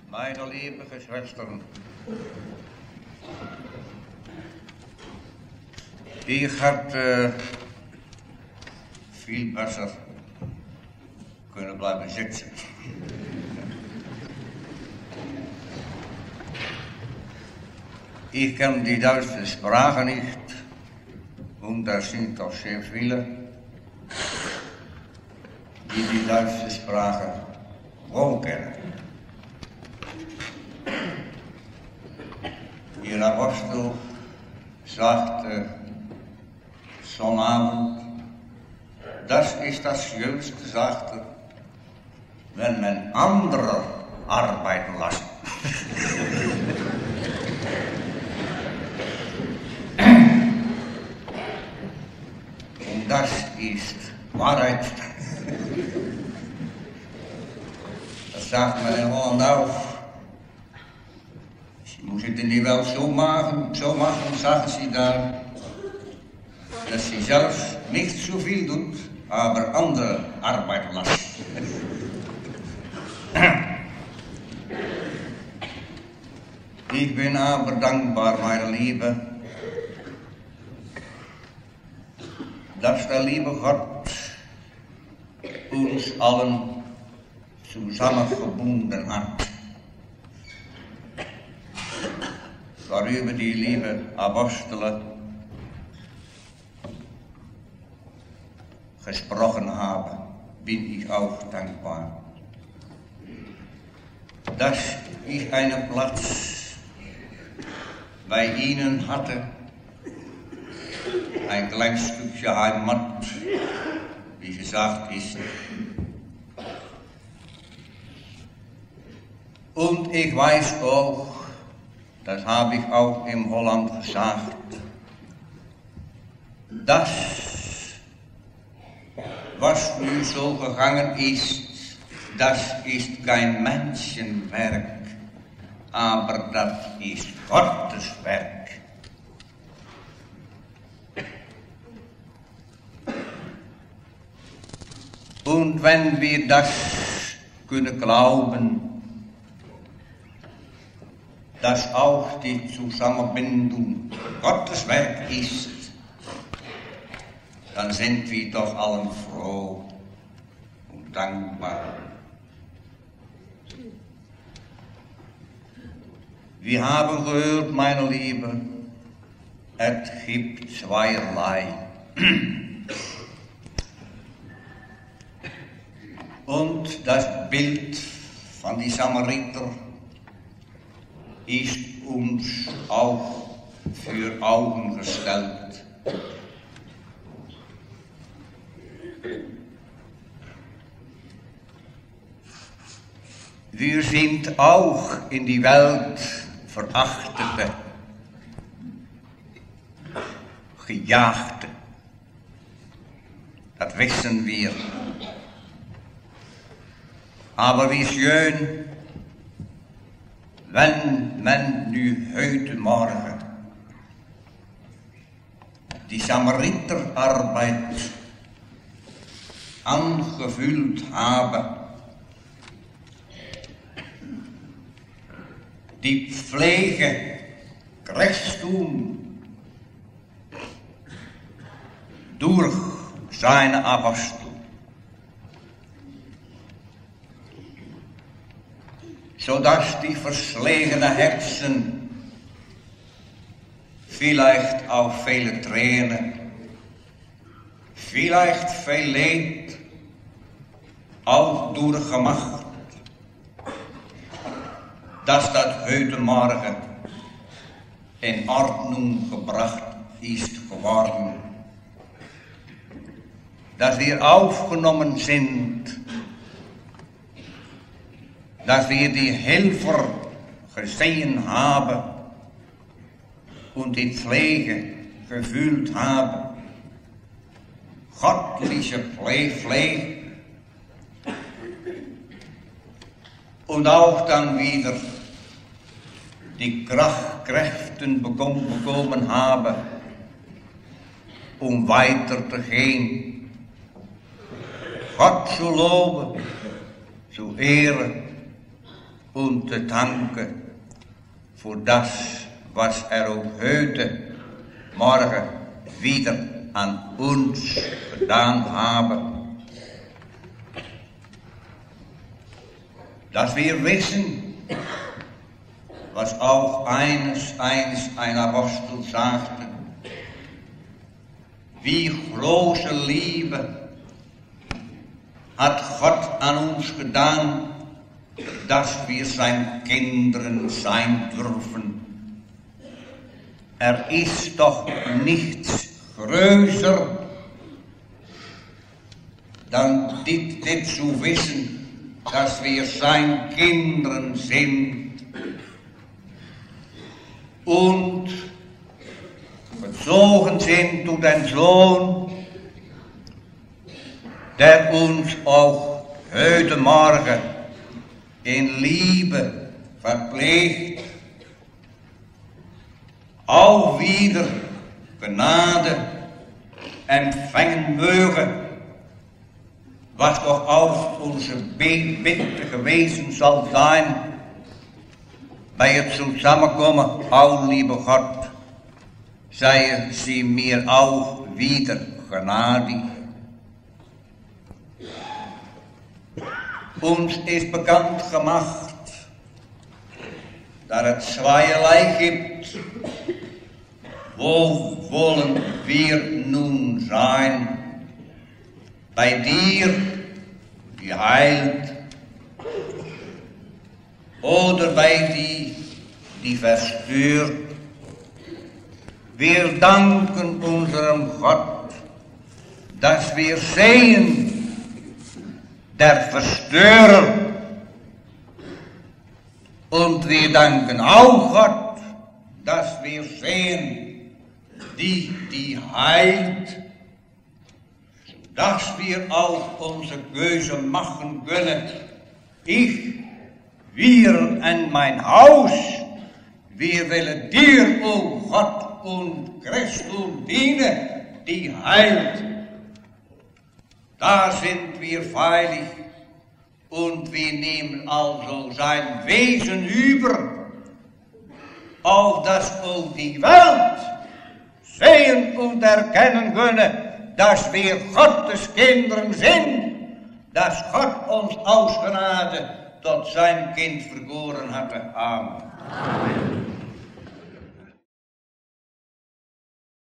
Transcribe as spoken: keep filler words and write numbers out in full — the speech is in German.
Meine lieben Geschwistern, ich hätte viel besser können bleiben sitzen. Ich kenne die deutsche Sprache nicht und da sind doch sehr viele, die die deutsche Sprache wohl kennen. Ihr Apostel sagte zum Abend, das ist das Schönste, sagte, wenn man andere arbeiten lässt. Und das ist Wahrheit. Das sagt man in Holland auch. Sie muss het in die Welt so machen, so machen, sagen sie da, dass sie selbst nicht so viel tut, aber andere arbeiten lässt. Ich bin aber dankbar, meine Liebe, dass der liebe Gott uns allen zusammengebunden hat. Darüber die liebe Apostel gesprochen haben, bin ich auch dankbar. Dass ich einen Platz bei Ihnen hatte, ein kleines Stückchen Heimat, wie gesagt ist. Und ich weiß auch, das habe ich auch in Holland gesagt, dass, was nu so gegangen ist, das ist kein Menschenwerk, aber das ist Gottes Werk. Und wenn wir das können glauben, dass auch die Zusammenbindung Gottes Werk ist, dann sind wir doch allen froh und dankbar. Wir haben gehört, meine Liebe, es gibt zweierlei. Und das Bild von die Samariter ist uns auch für Augen gestellt. Wir sind auch in die Welt Verachtete, Gejagte. Das wissen wir. Aber wie schön, wenn man nu heute Morgen die Samariterarbeit angefüllt habe, die Pflege, Gerechtum durch seine Apostel. Sodass die verschlegenen Herzen vielleicht auch viele Tränen, vielleicht viel Leid auch durchgemacht, dass das heute Morgen in Ordnung gebracht ist geworden, dass wir aufgenommen sind, dass wir die Helfer gesehen haben und die Pflege gefühlt haben. Göttliche Pflege. Und auch dann wieder die Kräften bekommen haben, um weiter zu gehen. Gott zu loben, zu ehren und te danken für das, was er auch heute, morgen wieder an uns gedaan haben. Dass wir wissen, was auch eines, eines ein Apostel sagte, wie große Liebe hat Gott an uns gedaan, dass wir sein Kindern sein dürfen. Er ist doch nichts größer, dan dit, dit zu wissen, dass wir sein Kindern sind und verzogen sind durch den Sohn, der uns auch heute Morgen in Liebe verpflegt, auch wieder Gnade empfangen möge, was doch auch unsere Bitte gewesen soll sein, bei het Zusammenkommen, auch liebe Gott, seien sie mir auch wieder gnadig. Uns ist bekannt gemacht, dass es zweierlei gibt. Wo wollen wir nun sein? Bei dir, die heilt, oder bei die, die verstört? Wir danken unserem Gott, dass wir sehen, der Verstörer. Und wir danken auch Gott, dass wir sehen, die, die heilt, dass wir auch unsere Göse machen können. Ich, wir und mein Haus, wir wollen dir, o oh Gott und Christus dienen, die heilt. Da sind wir freilich und wir nehmen also sein Wesen über, auf das auch die Welt sehen und erkennen können, dass wir Gottes Kinder sind, dass Gott uns aus Gnade tot sein Kind vergoren hatte. Amen. Amen.